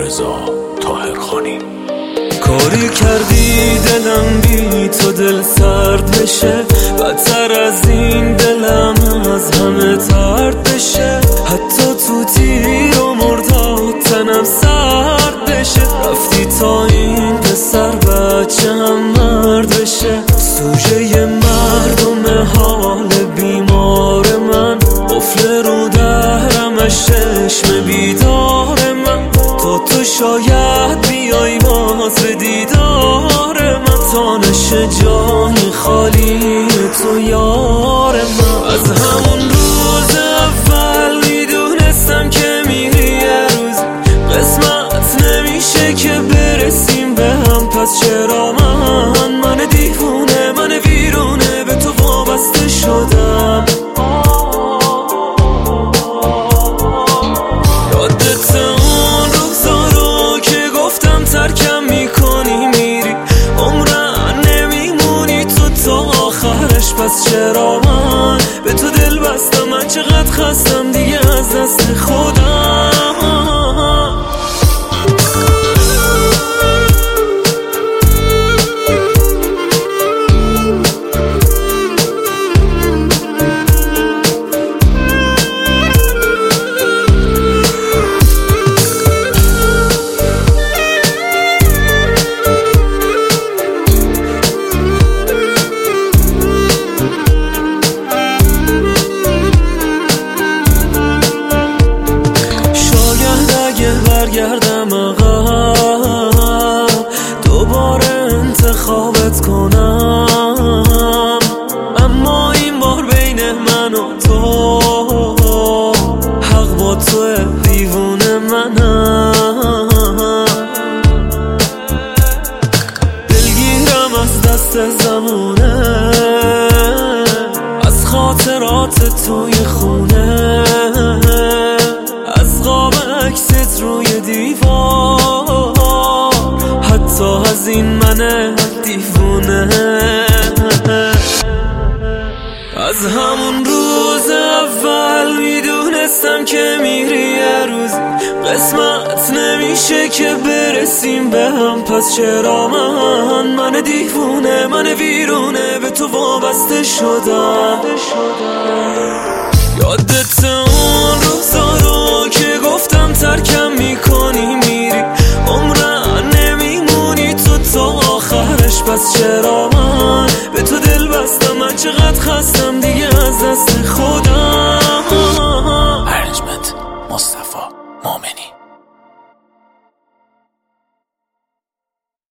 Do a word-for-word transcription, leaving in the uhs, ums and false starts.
رضا طاهرخانی. کاری کردی دلم بی تو دل سرد بشه، بدتر از این دلم از همه ترد بشه، حتی تو تیر و مرداد تنم سرد بشه، رفتی تا این پسر بچه هم مرد بشه، سوژه مردم حال بیمار من، قفل رو درم چشم بیدار من، تا تو شاید بیای باز به دیدار من، تا نشه جای خالی تو یار من. از همون روز اول میدونستم که میری یه روز، قسمت نمیشه که برسیم به هم، پس چرا من من دیوونه من ویرونه به تو وابسته شدم. یادت اون روزارو که گفتم ترکم میکنی میری، عمرن نمیمونی تو تا آخرش، پس چرا من به تو دل بستم؟ من چقدر خستم دیگه از دست خودم. برگردم عقب دوباره انتخابت کنم، اما این بار بین من و تو حق با تو دیوونه منم، دلگیرم از دست زمونه، از خاطرات توی خونه، از قاب عکست روی دیوار، حتی از این من دیوونه. از همون روز اول میدونستم که میری یه روز، قسمت نمیشه که برسیم به هم، پس چرا من من دیوونه من ویرونه به تو وابسته شدم. یادت اون روزارو که گفتم ترکم میکنی میری، عمرن نمیمونی تو تا آخرش، پس چرا من به تو دل بستم؟ من چقدر خستم دیگه از دست خودم. ارنجمنت مصطفی مومنی.